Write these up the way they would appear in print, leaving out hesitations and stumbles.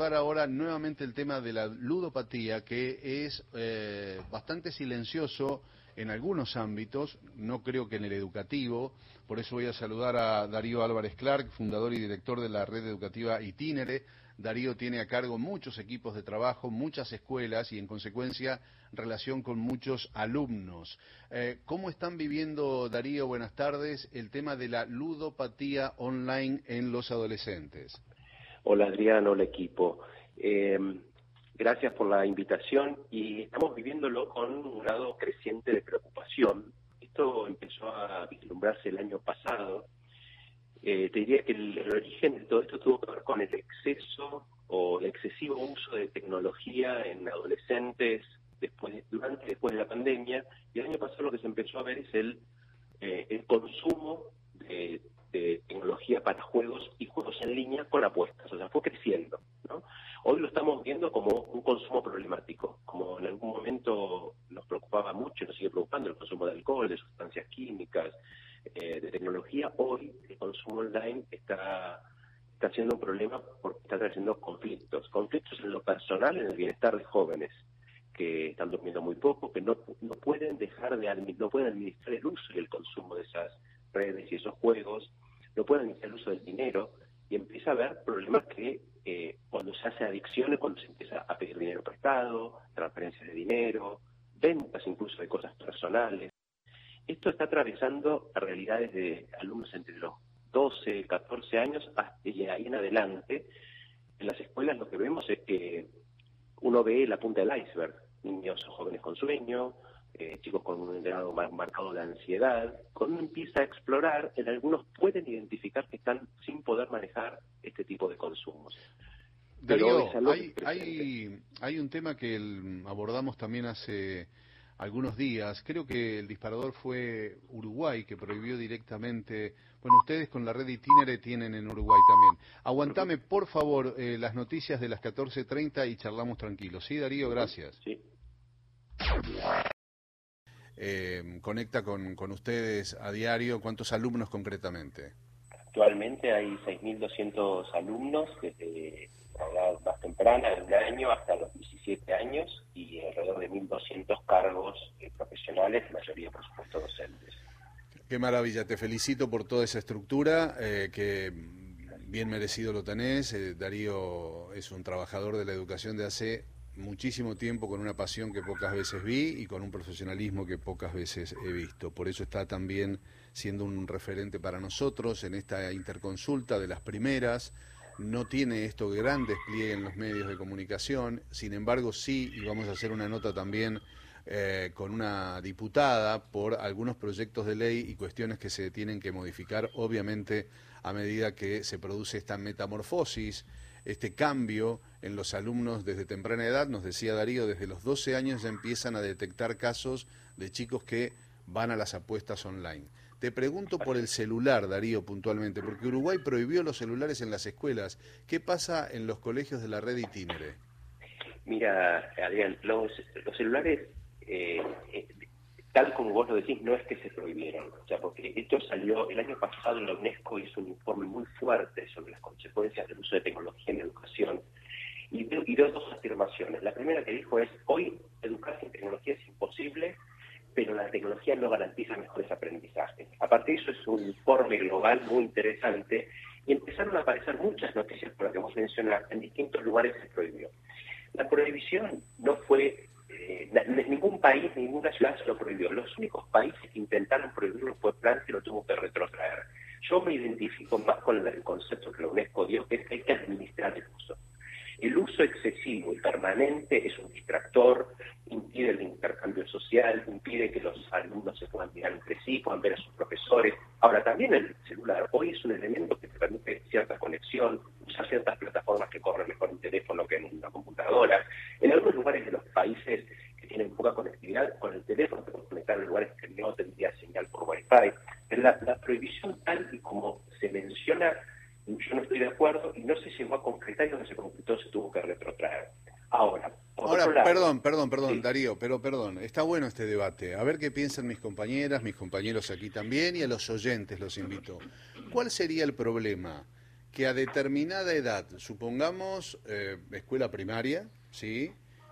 abordar ahora nuevamente el tema de la ludopatía, que es bastante silencioso en algunos ámbitos, no creo que en el educativo. Por eso voy a saludar a Darío Álvarez Clark, fundador y director de la red educativa Itinere. Darío tiene a cargo muchos equipos de trabajo, muchas escuelas y en consecuencia relación con muchos alumnos. ¿Cómo están viviendo, Darío, buenas tardes, el tema de la ludopatía online en los adolescentes? Hola Adrián, hola equipo. Gracias por la invitación y estamos viviéndolo con un grado creciente de preocupación. Esto empezó a vislumbrarse el año pasado. Te diría que el origen de todo esto tuvo que ver con el exceso o el excesivo uso de tecnología en adolescentes durante y después de la pandemia. Y el año pasado lo que se empezó a ver es el consumo de tecnología para juegos y juegos en línea con apuestas. O sea, fue creciendo, ¿no? Hoy lo estamos viendo como un consumo problemático, como en algún momento nos preocupaba mucho y nos sigue preocupando el consumo de alcohol, de sustancias químicas, de tecnología. Hoy el consumo online está siendo un problema porque está trayendo conflictos en lo personal, en el bienestar de jóvenes que están durmiendo muy poco, que no pueden no pueden administrar el uso y el consumo de esas redes y esos juegos, no pueden administrar el uso del dinero, y empieza a haber problemas que cuando se hace adicciones, cuando se empieza a pedir dinero prestado, transferencias de dinero, ventas incluso de cosas personales. Esto está atravesando realidades de alumnos entre los 12, 14 años y ahí en adelante. En las escuelas lo que vemos es que uno ve la punta del iceberg, niños o jóvenes con sueño, chicos con un grado marcado de ansiedad. Cuando uno empieza a explorar, en algunos pueden identificar que están sin poder manejar este tipo de consumos. Darío, hay un tema que abordamos también hace algunos días. Creo que el disparador fue Uruguay, que prohibió directamente. Bueno, ustedes con la red Itinere tienen en Uruguay también. Aguantame, por favor, las noticias de las 14:30 y charlamos tranquilos. ¿Sí, Darío? Gracias. Sí. Conecta con ustedes a diario. ¿Cuántos alumnos concretamente? Actualmente hay 6.200 alumnos desde la edad más temprana, de un año hasta los 17 años, y alrededor de 1.200 cargos profesionales, la mayoría, por supuesto, docentes. Qué maravilla, te felicito por toda esa estructura, que bien merecido lo tenés. Darío es un trabajador de la educación de hace muchísimo tiempo, con una pasión que pocas veces vi y con un profesionalismo que pocas veces he visto. Por eso está también siendo un referente para nosotros en esta interconsulta de las primeras. No tiene esto gran despliegue en los medios de comunicación, sin embargo sí, y vamos a hacer una nota también con una diputada por algunos proyectos de ley y cuestiones que se tienen que modificar, obviamente, a medida que se produce esta metamorfosis, este cambio en los alumnos desde temprana edad. Nos decía Darío, desde los 12 años ya empiezan a detectar casos de chicos que van a las apuestas online. Te pregunto por el celular, Darío, puntualmente, porque Uruguay prohibió los celulares en las escuelas. ¿Qué pasa en los colegios de la red Itinere? Mira, Adrián, los celulares, tal como vos lo decís, no es que se prohibieron. O sea, porque esto salió el año pasado, la UNESCO hizo un informe muy fuerte sobre las consecuencias del uso de tecnología en educación y dio dos afirmaciones. La primera que dijo es: hoy educar sin tecnología es imposible, pero la tecnología no garantiza mejores aprendizajes. A partir de eso es un informe global muy interesante y empezaron a aparecer muchas noticias, por las que vos mencionaste, en distintos lugares se prohibió. La prohibición no fue, ningún país, ninguna ciudad se lo prohibió. Los únicos países que intentaron prohibirlo fue Francia y lo tuvo que retrotraer. Yo me identifico más con el concepto que la UNESCO dio, que es que hay que administrar el uso. El uso excesivo y permanente es un distractor, impide el intercambio social, impide que los alumnos se puedan mirar entre sí, puedan ver a sus profesores. Ahora, también el celular hoy es un elemento que te permite cierta conexión, usar ciertas plataformas que corren mejor en teléfono que en una computadora. En algunos lugares de los países que tienen poca conectividad, con el teléfono te puedes conectar en lugares que no tendría señal por Wi-Fi. La prohibición, tal y como se menciona, yo no estoy de acuerdo y no se llegó a concretar, y donde se concretó se tuvo que retrotraer. Ahora, perdón, sí. Darío, perdón, está bueno este debate. A ver qué piensan mis compañeras, mis compañeros aquí también, y a los oyentes los invito. ¿Cuál sería el problema? que a determinada edad, supongamos escuela primaria, ¿sí?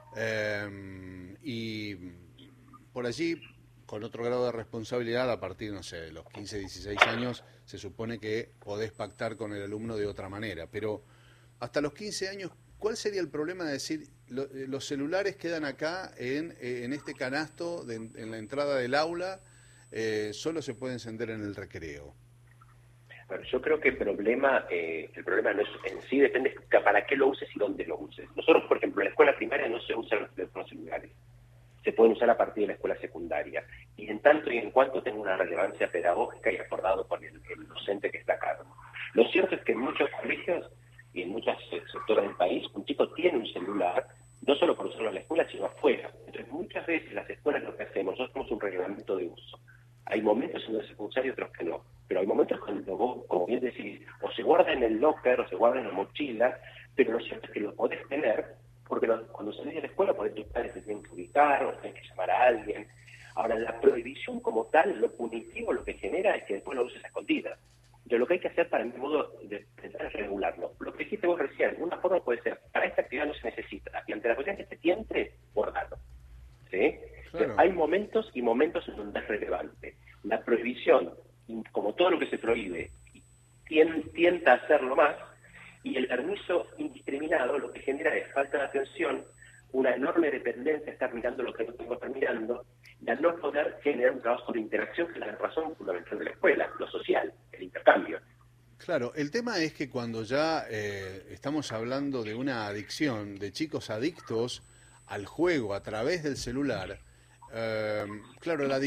Y por allí, con otro grado de responsabilidad, a partir, no sé, de los 15, 16 años, se supone que podés pactar con el alumno de otra manera. Pero hasta los 15 años, ¿cuál sería el problema de decir, los celulares quedan acá en este canasto en la entrada del aula, solo se puede encender en el recreo? Bueno, yo creo que el problema no es en sí, depende para qué lo uses y dónde lo uses. Nosotros, por ejemplo, en la escuela primaria no se usan los teléfonos celulares. Se pueden usar a partir de la escuela secundaria. Y en tanto y en cuanto tenga una relevancia pedagógica y acordado con el docente que está a cargo. Lo cierto es que en muchos colegios y en muchos sectores del país, un chico tiene un celular, no solo por usarlo en la escuela, sino afuera. Entonces, muchas veces las escuelas lo que hacemos, nosotros tenemos un reglamento de uso. Hay momentos en donde se puede usar y otros que no. Pero hay momentos cuando vos, como bien decís, o se guarda en el locker o se guarda en la mochila, pero lo cierto es que lo podés tener, porque cuando salís de la escuela, por tus padres te tienen que ubicar o tenés que llamar a alguien. Ahora, la prohibición como tal, lo punitivo, lo que genera es que después lo uses a escondidas. Entonces, lo que hay que hacer para mi modo de pensar es regularlo. Lo que dijiste vos recién, una forma puede ser, para esta actividad no se necesita, y ante la cuestión que te tiente, guardalo. ¿Sí? Claro. Hay momentos y momentos en donde es relevante. La prohibición, como todo lo que se prohíbe, tienta a hacerlo más, y el permiso indiscriminado lo que genera es falta de atención, una enorme dependencia a estar mirando lo que no tengo que estar mirando, y al no poder generar un trabajo de interacción, que es la razón fundamental de la escuela, lo social, el intercambio. Claro, el tema es que cuando ya estamos hablando de una adicción, de chicos adictos al juego a través del celular, claro, la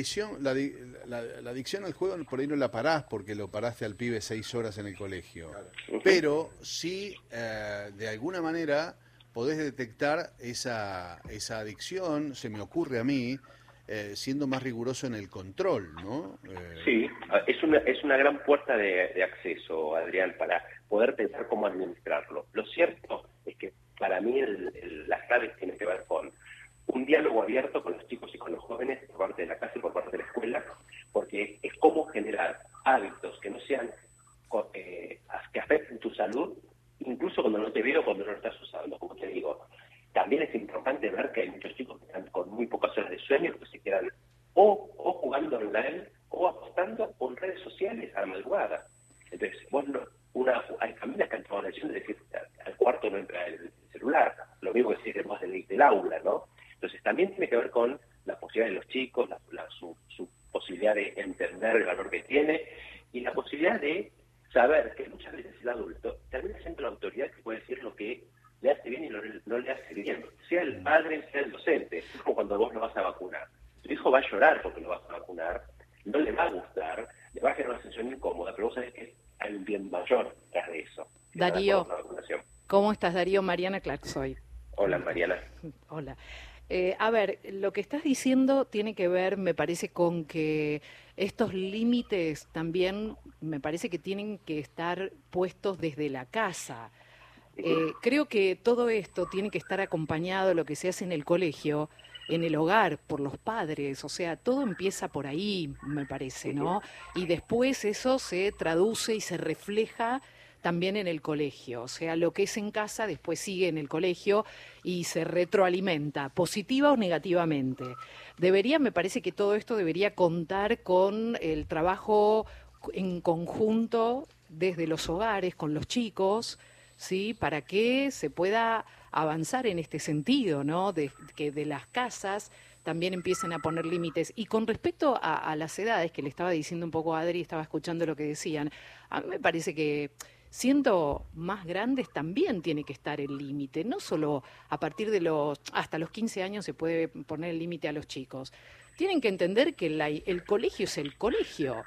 adicción al juego por ahí no la parás porque lo paraste al pibe 6 horas en el colegio, pero sí, de alguna manera podés detectar esa adicción, se me ocurre a mí, siendo más riguroso en el control, ¿no? Sí, es una gran puerta de acceso, Adrián, para poder pensar cómo administrarlo. Lo cierto es que para mí las claves tienen que ver con un diálogo abierto con los chicos y con los jóvenes por parte de la casa y por parte de la escuela, porque es cómo generar hábitos que no sean que afecten tu salud, incluso cuando no te veo, cuando no lo estás usando, como te digo. También es importante ver que hay muchos chicos que están con muy pocas horas de sueño, que se quedan o jugando online, o apostando con redes sociales a la madrugada. Entonces, hay familias que han tomado la decisión de decir, al cuarto no entra el celular, lo mismo que decir más del aula, ¿no? Entonces, también tiene que ver con la posibilidad de los chicos, su posibilidad de entender el valor que tiene, y la posibilidad de saber que muchas veces el adulto termina siendo la autoridad que puede decir lo que le hace bien y no le hace bien, sea el padre, sea el docente. Es como cuando vos lo vas a vacunar. Tu hijo va a llorar porque lo vas a vacunar, no le va a gustar, le va a generar una sensación incómoda, pero vos sabés que hay un bien mayor tras de eso. Darío, ¿cómo estás, Darío? Mariana Clark soy. Hola, Mariana. Hola. A ver, lo que estás diciendo tiene que ver, me parece, con que estos límites también me parece que tienen que estar puestos desde la casa. Creo que todo esto tiene que estar acompañado de lo que se hace en el colegio, en el hogar, por los padres, o sea, todo empieza por ahí, me parece, ¿no? Y después eso se traduce y se refleja también en el colegio, o sea, lo que es en casa después sigue en el colegio y se retroalimenta, positiva o negativamente. Me parece que todo esto debería contar con el trabajo en conjunto desde los hogares, con los chicos, ¿sí? Para que se pueda avanzar en este sentido, ¿no? De que de las casas también empiecen a poner límites. Y con respecto a las edades, que le estaba diciendo un poco a Adri, estaba escuchando lo que decían, a mí me parece que siendo más grandes también tiene que estar el límite, no solo a partir de hasta los 15 años se puede poner el límite a los chicos. Tienen que entender que el colegio es el colegio.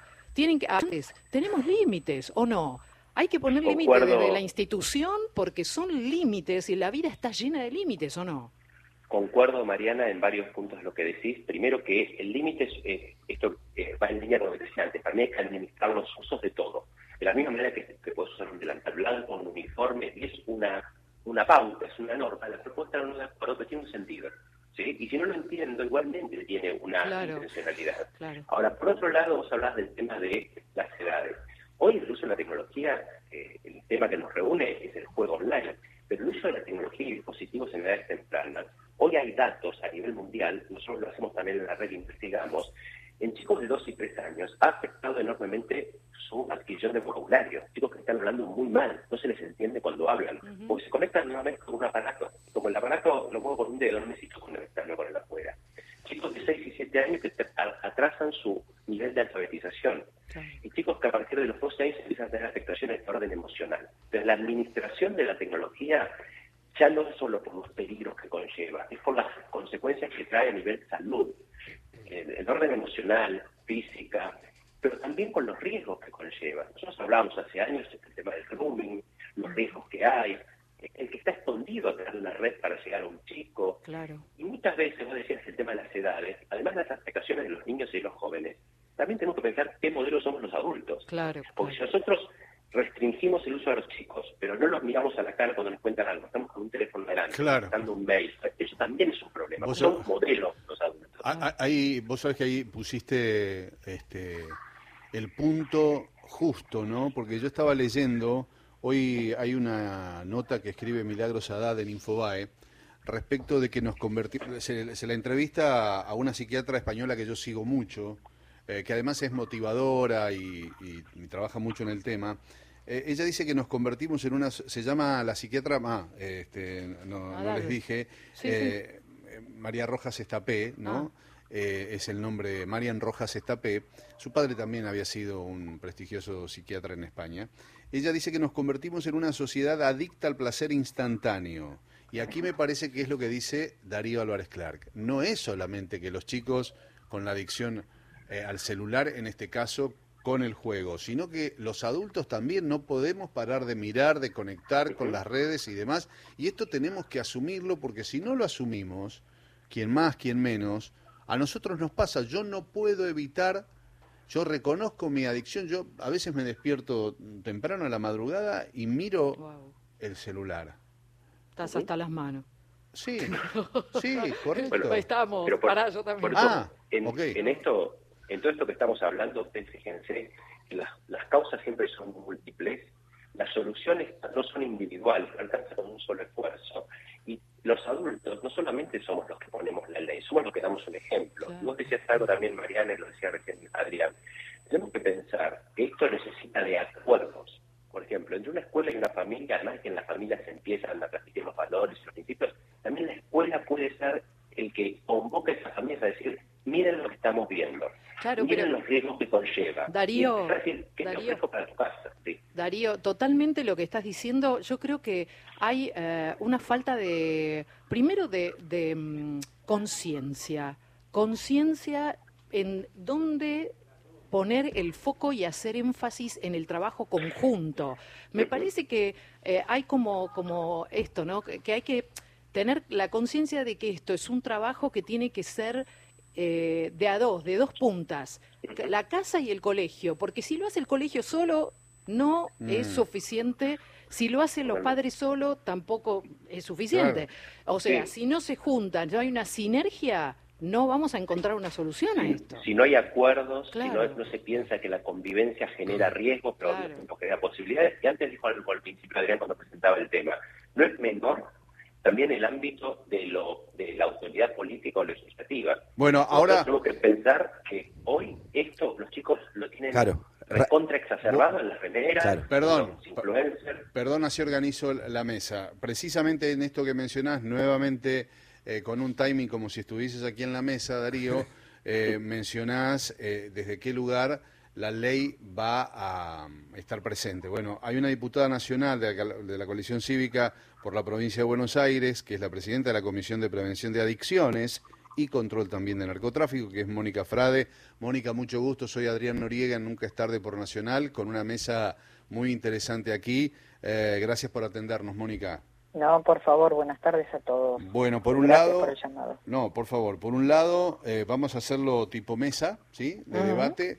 Tenemos límites, ¿o no? Hay que poner límites desde la institución porque son límites y la vida está llena de límites, ¿o no? Concuerdo, Mariana, en varios puntos de lo que decís. Primero que el límite, esto va en línea con lo que decía antes, para mí hay que administrar los usos de todo. De la misma manera que puedes usar un delantal blanco, un uniforme, y es una pauta, es una norma, la propuesta no de acuerdo, pero tiene un sentido. ¿Sí? Y si no lo entiendo, igualmente tiene una intencionalidad. Claro. Ahora, por otro lado, vos hablás del tema de las edades. Hoy el uso de la tecnología el tema que nos reúne es el juego online, pero el uso de la tecnología y dispositivos en edades tempranas, hoy hay datos a nivel mundial, nosotros lo hacemos también en la red, investigamos, en chicos de 2 y 3 años ha afectado enormemente su adquisición de vocabulario. Chicos que están hablando muy mal, no se les entiende cuando hablan, porque se conectan nuevamente con un aparato. Como el aparato lo muevo con un dedo, no necesito conectarme con el afuera. Chicos de 6 y 7 años que atrasan su nivel de alfabetización. Y chicos que a partir de los 12 años empiezan a tener afectaciones de orden emocional. Entonces la administración de la tecnología ya no es solo por los peligros que conlleva, es por las consecuencias que trae a nivel salud. El orden emocional, física, pero también con los riesgos que conlleva. Nosotros hablábamos hace años del tema del grooming, los riesgos que hay, el que está escondido atrás de una red para llegar a un chico. Claro. Y muchas veces, vos decías el tema de las edades, además de las afectaciones de los niños y los jóvenes, también tenemos que pensar qué modelo somos los adultos. Claro. Porque si nosotros restringimos el uso de los chicos, pero no los miramos a la cara cuando nos cuentan algo, estamos con un teléfono delante, dando un mail, eso también es un problema. Son modelos los adultos. Vos sabés que ahí pusiste el punto justo, ¿no? Porque yo estaba leyendo, hoy hay una nota que escribe Milagros Haddad en Infobae, respecto de que nos convertimos, se la entrevista a una psiquiatra española que yo sigo mucho, que además es motivadora y trabaja mucho en el tema. Ella dice que nos convertimos en una, se llama la psiquiatra, no les dije, sí. María Rojas Estapé, ¿no? Es el nombre, Marian Rojas Estapé. Su padre también había sido un prestigioso psiquiatra en España. Ella dice que nos convertimos en una sociedad adicta al placer instantáneo. Y aquí me parece que es lo que dice Darío Álvarez Clark. No es solamente que los chicos con la adicción al celular, en este caso con el juego, sino que los adultos también no podemos parar de mirar, de conectar con las redes y demás, y esto tenemos que asumirlo, porque si no lo asumimos, quien más, quien menos, a nosotros nos pasa. Yo no puedo evitar, yo reconozco mi adicción, yo a veces me despierto temprano a la madrugada y miro el celular. Estás hasta las manos. Sí, sí, correcto. Bueno, estamos, yo también. En todo esto que estamos hablando, ustedes fíjense, las causas siempre son múltiples, las soluciones no son individuales, no alcanzan con un solo esfuerzo. Y los adultos no solamente somos los que ponemos la ley, somos los que damos un ejemplo. Claro. Vos decías algo también, Mariana, y lo decía recién Adrián. Tenemos que pensar que esto necesita de acuerdos. Por ejemplo, entre una escuela y una familia, además de que en la familia se empiezan a transmitir los valores y los principios, también la escuela puede ser el que convoque a esas familias a decir, miren lo que estamos viendo. Claro, miren los riesgos que conlleva. Darío, para tu casa, sí. Darío, totalmente lo que estás diciendo. Yo creo que hay una falta de, primero de conciencia en dónde poner el foco y hacer énfasis en el trabajo conjunto. Me parece que hay como esto, ¿no? Que hay que tener la conciencia de que esto es un trabajo que tiene que ser de dos puntas, la casa y el colegio, porque si lo hace el colegio solo no es suficiente, si lo hacen los padres solo tampoco es suficiente. Claro. O sea, si no se juntan, no hay una sinergia, no vamos a encontrar una solución a esto. Si no hay acuerdos, si no se piensa que la convivencia genera riesgos, pero no genera posibilidades, y antes dijo algo al principio Adrián cuando presentaba el tema, no es menor también el ámbito de la autoridad política o legislativa. Bueno, ahora tenemos que pensar que hoy esto los chicos lo tienen recontra exacerbado en las remeras, Perdón, así organizo la mesa. Precisamente en esto que mencionás, nuevamente con un timing como si estuvieses aquí en la mesa, Darío, mencionás desde qué lugar la ley va a estar presente. Bueno, hay una diputada nacional de la coalición cívica por la provincia de Buenos Aires, que es la presidenta de la Comisión de Prevención de Adicciones y Control también de Narcotráfico, que es Mónica Frade. Mónica, mucho gusto, soy Adrián Noriega, en Nunca es tarde por Nacional, con una mesa muy interesante aquí. Gracias por atendernos, Mónica. No, por favor, buenas tardes a todos. Bueno, por un Gracias lado, por el llamado. no, por favor, por un lado, vamos a hacerlo tipo mesa, ¿sí? De debate.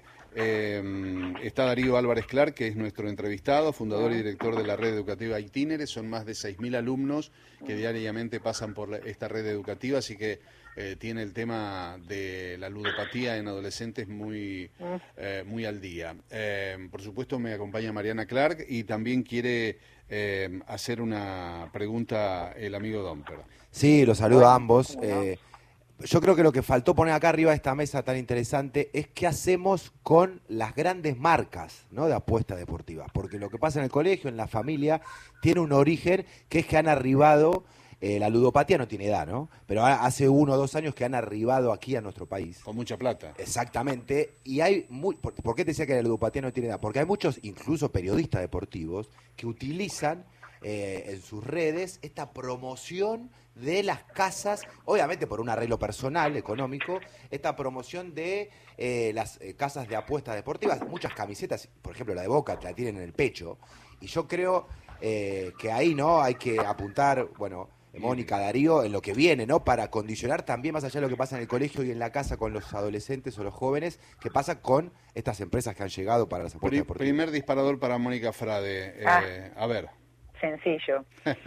Está Darío Álvarez Clark, que es nuestro entrevistado, fundador y director de la red educativa Itinere. Son más de 6.000 alumnos que diariamente pasan por esta red educativa, así que tiene el tema de la ludopatía en adolescentes muy al día. Por supuesto, me acompaña Mariana Clark y también quiere hacer una pregunta el amigo Domper. Sí, los saludo a ambos. Bueno. Yo creo que lo que faltó poner acá arriba de esta mesa tan interesante es qué hacemos con las grandes marcas, ¿no?, de apuestas deportivas. Porque lo que pasa en el colegio, en la familia, tiene un origen que es que han arribado, la ludopatía no tiene edad, ¿no? Pero hace 1 o 2 años que han arribado aquí a nuestro país. Con mucha plata. Exactamente. Y hay ¿por qué te decía que la ludopatía no tiene edad? Porque hay muchos, incluso periodistas deportivos, que utilizan en sus redes esta promoción de las casas, obviamente por un arreglo personal, económico, esta promoción de las casas de apuestas deportivas. Muchas camisetas, por ejemplo la de Boca, la tienen en el pecho. Y yo creo que ahí no hay que apuntar, bueno, Mónica, Darío, en lo que viene, ¿no? Para condicionar también, más allá de lo que pasa en el colegio y en la casa con los adolescentes o los jóvenes, qué pasa con estas empresas que han llegado para las apuestas deportivas. Primer disparador para Mónica Frade. A ver. Sencillo.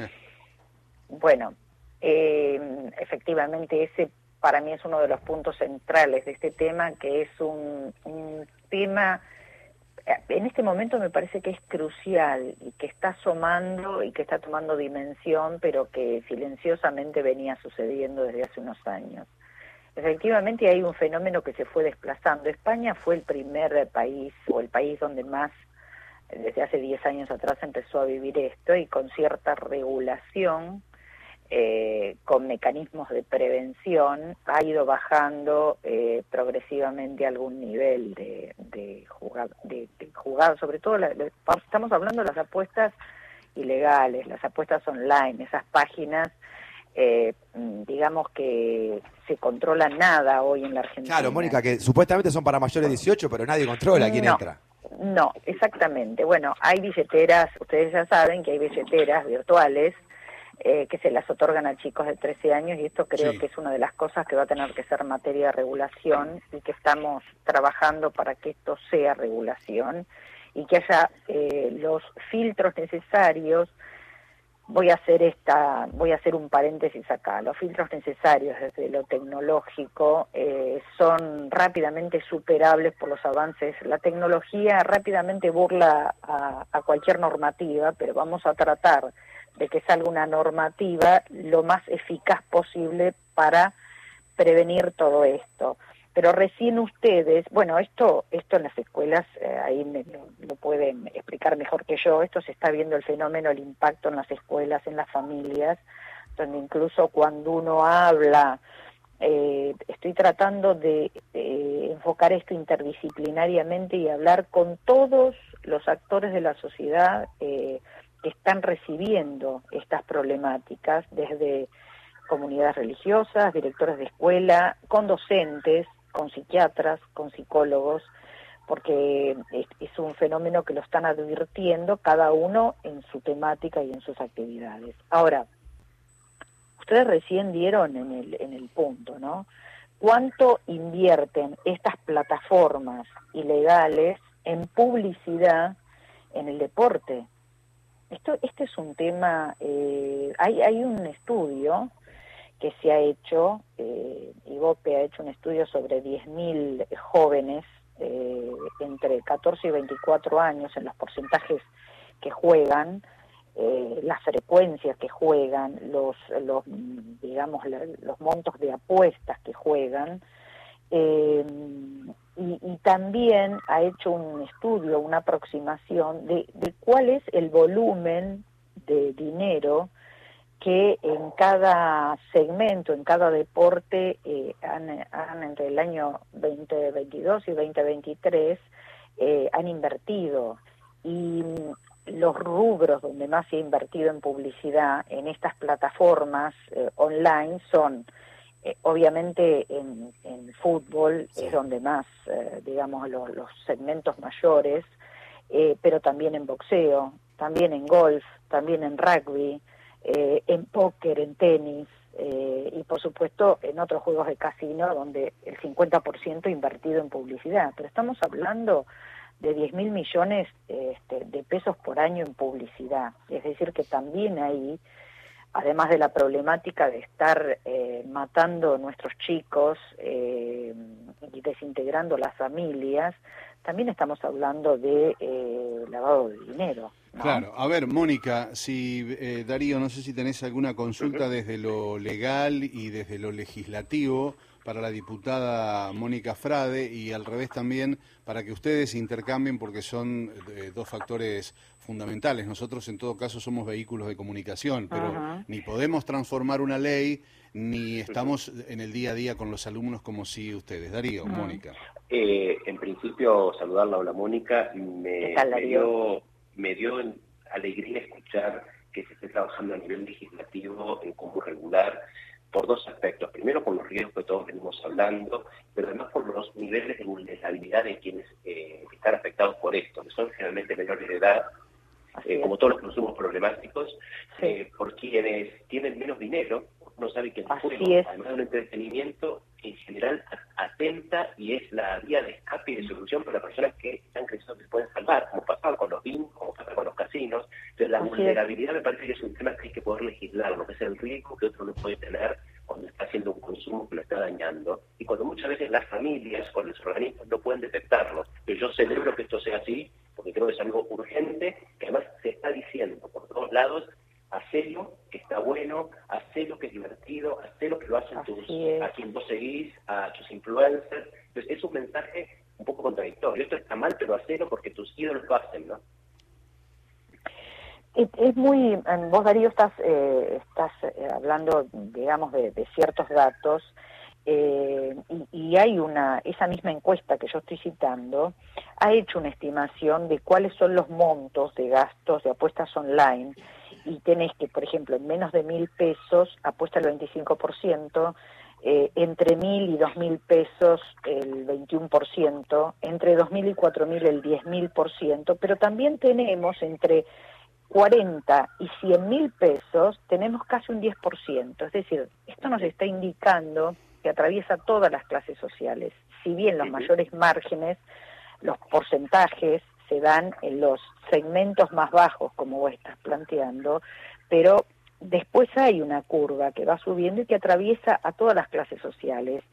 Bueno, efectivamente ese para mí es uno de los puntos centrales de este tema, que es un tema, en este momento me parece que es crucial y que está asomando y que está tomando dimensión, pero que silenciosamente venía sucediendo desde hace unos años. Efectivamente hay un fenómeno que se fue desplazando. España fue el primer país, o el país donde más desde hace 10 años atrás empezó a vivir esto, y con cierta regulación, con mecanismos de prevención, ha ido bajando progresivamente algún nivel de jugado, sobre todo estamos hablando de las apuestas ilegales, las apuestas online, esas páginas, digamos que se controla nada hoy en la Argentina. Claro, Mónica, que supuestamente son para mayores de 18, pero nadie controla quién entra. No, exactamente. Bueno, hay billeteras, ustedes ya saben que hay billeteras virtuales que se las otorgan a chicos de 13 años, y esto creo que es una de las cosas que va a tener que ser materia de regulación, y que estamos trabajando para que esto sea regulación y que haya los filtros necesarios. Voy a hacer un paréntesis acá. Los filtros necesarios desde lo tecnológico son rápidamente superables por los avances. La tecnología rápidamente burla a cualquier normativa, pero vamos a tratar de que salga una normativa lo más eficaz posible para prevenir todo esto. Pero recién ustedes, bueno, esto en las escuelas, ahí lo pueden explicar mejor que yo, esto se está viendo el fenómeno, el impacto en las escuelas, en las familias, donde incluso cuando uno habla, estoy tratando de enfocar esto interdisciplinariamente y hablar con todos los actores de la sociedad que están recibiendo estas problemáticas, desde comunidades religiosas, directores de escuela, con docentes, con psiquiatras, con psicólogos, porque es un fenómeno que lo están advirtiendo cada uno en su temática y en sus actividades. Ahora, ustedes recién dieron en el punto, ¿no? ¿Cuánto invierten estas plataformas ilegales en publicidad en el deporte? Este es un tema, hay un estudio que se ha hecho, IVOPE ha hecho un estudio sobre 10.000 jóvenes entre 14 y 24 años, en los porcentajes que juegan, las frecuencias que juegan, los montos de apuestas que juegan, y también ha hecho un estudio, una aproximación de cuál es el volumen de dinero que en cada segmento, en cada deporte, han entre el año 2022 y 2023 han invertido. Y los rubros donde más se ha invertido en publicidad en estas plataformas online son, obviamente en fútbol, sí, es donde más, los segmentos mayores, pero también en boxeo, también en golf, también en rugby, en póker, en tenis, y por supuesto en otros juegos de casino donde el 50% invertido en publicidad. Pero estamos hablando de 10.000 millones de pesos por año en publicidad. Es decir, que también ahí, además de la problemática de estar matando a nuestros chicos y desintegrando las familias, también estamos hablando de lavado de dinero, ¿no? Claro. A ver, Mónica, si Darío, no sé si tenés alguna consulta desde lo legal y desde lo legislativo para la diputada Mónica Frade, y al revés también para que ustedes intercambien, porque son dos factores fundamentales. Nosotros en todo caso somos vehículos de comunicación, pero ni podemos transformar una ley, ni estamos en el día a día con los alumnos como si ustedes. Darío, Mónica. En principio, saludarla, hola Mónica. Me dio alegría escuchar que se esté trabajando a nivel legislativo en cómo regular, por dos aspectos. Primero, por los riesgos que todos venimos hablando, pero además por los niveles de vulnerabilidad de quienes están afectados por esto, que son generalmente menores de edad, como todos los consumos problemáticos, por quienes tienen menos dinero. Uno sabe que el juego, además de un entretenimiento, en general atenta y es la vía de escape y de solución para personas que están creciendo, que se pueden salvar, como pasaba con los bingos, como pasaba con los casinos. Entonces la vulnerabilidad me parece que es un tema que hay que poder legislar, lo que es el riesgo que otro no puede tener cuando está haciendo un consumo que lo está dañando, y cuando muchas veces las familias o los organismos no pueden detectarlo. Pero yo celebro que esto sea así, porque creo que es algo urgente, que además se está diciendo por todos lados: hacelo, que está bueno, hacelo, que es divertido, hacelo, que lo hacen a quien vos seguís, a tus influencers. Entonces es un mensaje un poco contradictorio. Esto está mal, pero hacelo porque tus ídolos lo hacen, ¿no? Es muy... Vos, Darío, estás hablando, digamos, de ciertos datos, y hay esa misma encuesta que yo estoy citando, ha hecho una estimación de cuáles son los montos de gastos de apuestas online, y tenés que, por ejemplo, en menos de 1.000 pesos apuesta el 25%, entre 1.000 y 2.000 pesos el 21%, entre 2.000 y 4.000 el 10.000%, pero también tenemos entre 40 y 100.000 pesos, tenemos casi un 10%. Es decir, esto nos está indicando que atraviesa todas las clases sociales. Si bien los mayores márgenes, los porcentajes se dan en los segmentos más bajos, como vos estás planteando, pero después hay una curva que va subiendo y que atraviesa a todas las clases sociales.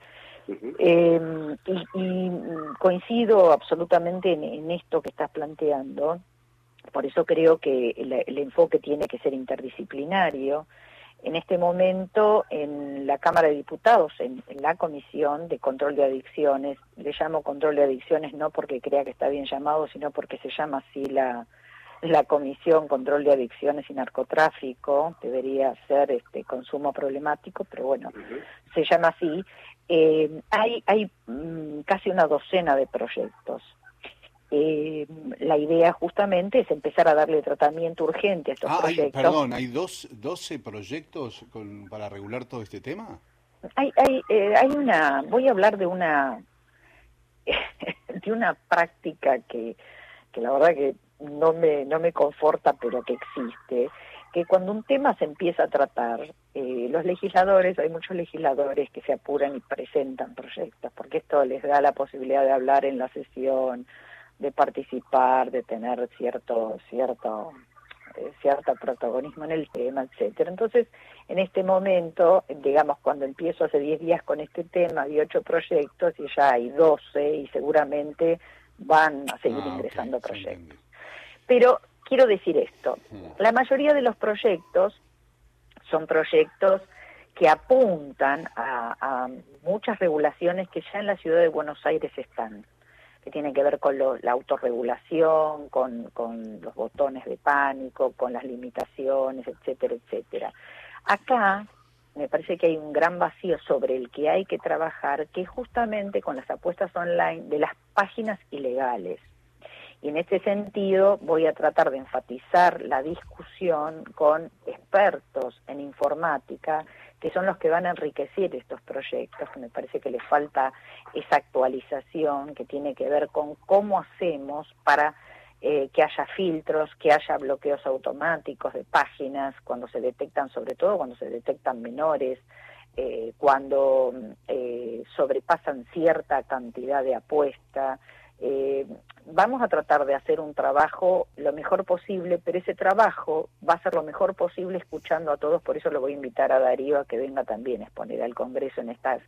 Y coincido absolutamente en esto que estás planteando. Por eso creo que el enfoque tiene que ser interdisciplinario. En este momento, en la Cámara de Diputados, en la Comisión de Control de Adicciones, le llamo Control de Adicciones no porque crea que está bien llamado, sino porque se llama así la Comisión Control de Adicciones y Narcotráfico, debería ser consumo problemático, pero bueno, se llama así. Hay casi una docena de proyectos. La idea justamente es empezar a darle tratamiento urgente a estos proyectos. ¿Hay 12 proyectos para regular todo este tema? Hay voy a hablar de una de una práctica que la verdad que no me conforta, pero que existe, que cuando un tema se empieza a tratar, los legisladores, hay muchos legisladores que se apuran y presentan proyectos, porque esto les da la posibilidad de hablar en la sesión, de participar, de tener cierto protagonismo en el tema, etcétera. Entonces, en este momento, digamos, cuando empiezo hace 10 días con este tema, había 8 proyectos y ya hay 12 y seguramente van a seguir ingresando proyectos. Pero quiero decir esto, la mayoría de los proyectos son proyectos que apuntan a muchas regulaciones que ya en la ciudad de Buenos Aires están, que tienen que ver con la autorregulación, con los botones de pánico, con las limitaciones, etcétera, etcétera. Acá me parece que hay un gran vacío sobre el que hay que trabajar, que es justamente con las apuestas online de las páginas ilegales. Y en este sentido voy a tratar de enfatizar la discusión con expertos en informática, que son los que van a enriquecer estos proyectos, que me parece que les falta esa actualización que tiene que ver con cómo hacemos para que haya filtros, que haya bloqueos automáticos de páginas cuando se detectan, sobre todo cuando se detectan menores, cuando sobrepasan cierta cantidad de apuesta. Vamos a tratar de hacer un trabajo lo mejor posible, pero ese trabajo va a ser lo mejor posible escuchando a todos. Por eso lo voy a invitar a Darío a que venga también a exponer al Congreso en estas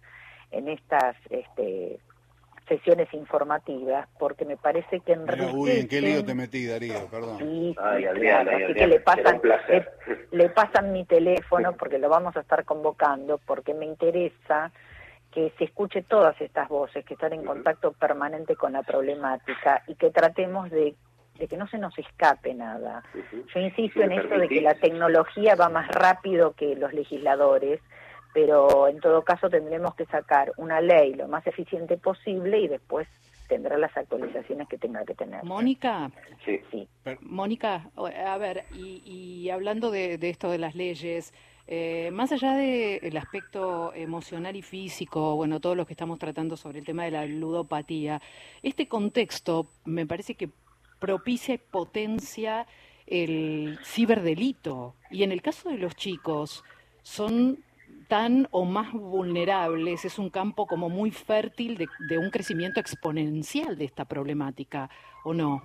sesiones informativas, porque me parece que enriquecen... Uy, ¿en qué lío te metí, Darío? Perdón. Sí, Ay, Adriana, claro, así Adriana, que placer. le pasan mi teléfono porque lo vamos a estar convocando, porque me interesa que se escuche todas estas voces, que están en contacto permanente con la problemática y que tratemos de que no se nos escape nada. Yo insisto en esto de que la tecnología va más rápido que los legisladores, pero en todo caso tendremos que sacar una ley lo más eficiente posible y después tendrá las actualizaciones que tenga que tener. Mónica, sí. Mónica, a ver, y hablando de esto de las leyes, más allá del aspecto emocional y físico, bueno, todo lo que estamos tratando sobre el tema de la ludopatía, este contexto me parece que propicia y potencia el ciberdelito. Y en el caso de los chicos, son tan o más vulnerables, es un campo como muy fértil de un crecimiento exponencial de esta problemática, ¿o no?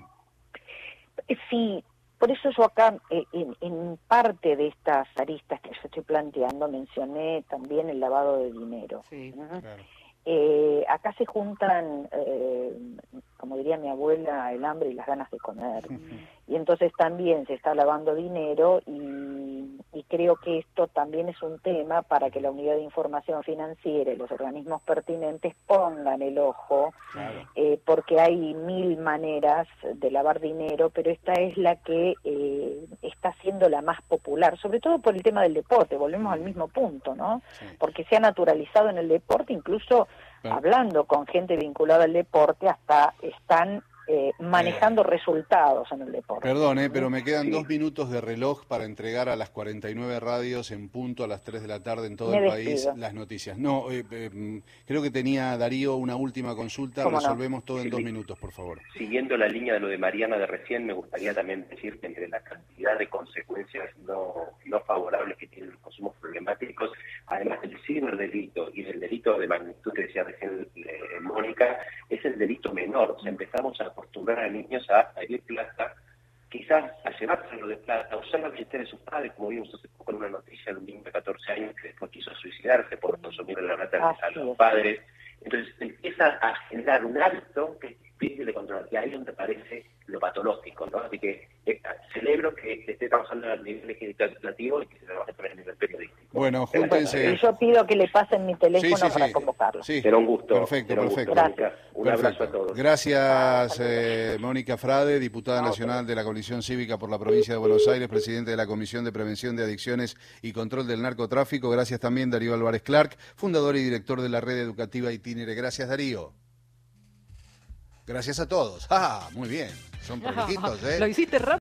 Sí, por eso yo acá, en parte de estas aristas que yo estoy planteando, mencioné también el lavado de dinero. Sí, claro. Acá se juntan, como diría mi abuela, el hambre y las ganas de comer. Y entonces también se está lavando dinero y creo que esto también es un tema para que la Unidad de Información Financiera y los organismos pertinentes pongan el ojo, Claro. porque hay 1000 maneras de lavar dinero, pero esta es la que está siendo la más popular, sobre todo por el tema del deporte. Volvemos al mismo punto, ¿no? Sí. Porque se ha naturalizado en el deporte, incluso hablando con gente vinculada al deporte, hasta están manejando resultados en el deporte. Perdón, pero me quedan 2 minutos de reloj para entregar a las 49 radios en punto a las 3 de la tarde en todo el país las noticias. No, creo que tenía Darío una última consulta. Resolvemos todo en 2 minutos, por favor. Siguiendo la línea de lo de Mariana de recién, me gustaría también decir que entre la cantidad de consecuencias no favorables que tienen los consumos problemáticos, además del ciberdelito y del delito de magnitud que decía recién Mónica, es el delito menor. O sea, empezamos a acostumbrar a niños a pedir plata, quizás a llevárselo de plata, a usar la billetera de sus padres, como vimos hace poco en una noticia de un niño de 14 años que después quiso suicidarse por consumir la plata a los padres. Entonces empieza a generar un hábito que es difícil de controlar, y ahí es donde aparece lo patológico, ¿no? Así que celebro que se esté trabajando a nivel legislativo y que se trabaje también a nivel periodístico. Bueno, júntense. Y yo pido que le pasen mi teléfono para convocarlo. Sí. Será un gusto. Perfecto. Gracias. Un abrazo a todos. Gracias, Mónica Frade, diputada nacional de la Coalición Cívica por la Provincia de Buenos Aires, presidente de la Comisión de Prevención de Adicciones y Control del Narcotráfico. Gracias también, Darío Álvarez Clark, fundador y director de la Red Educativa Itinere. Gracias, Darío. Gracias a todos. Muy bien. Son prolijitos, ¿eh? Lo hiciste rápido.